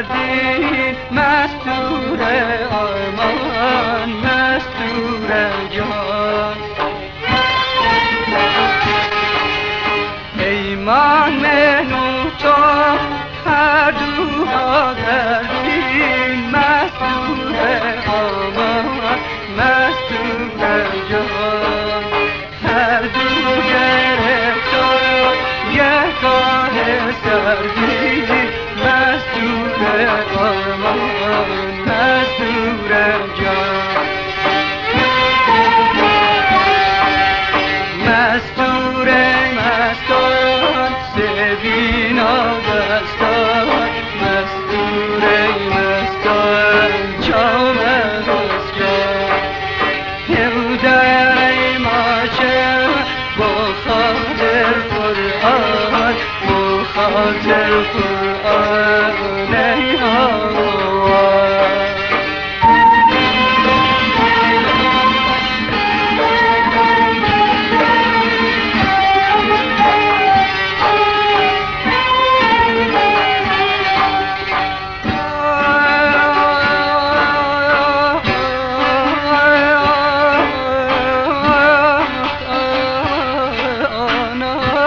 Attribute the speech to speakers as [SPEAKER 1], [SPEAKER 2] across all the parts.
[SPEAKER 1] کردی مستور آرمان مستور جان ایمان منو تو هر دوها کردی مستور آرمان مستور جان هر دو گرفتار یک کار سردی مستور آرمان مستور جان مستور مستان سبین آبستان مستور مستان جام بسجان هودای ماشه با خاطر قرآن با خاطر قرآن ای آوان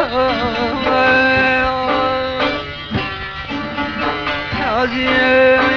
[SPEAKER 1] Yeah.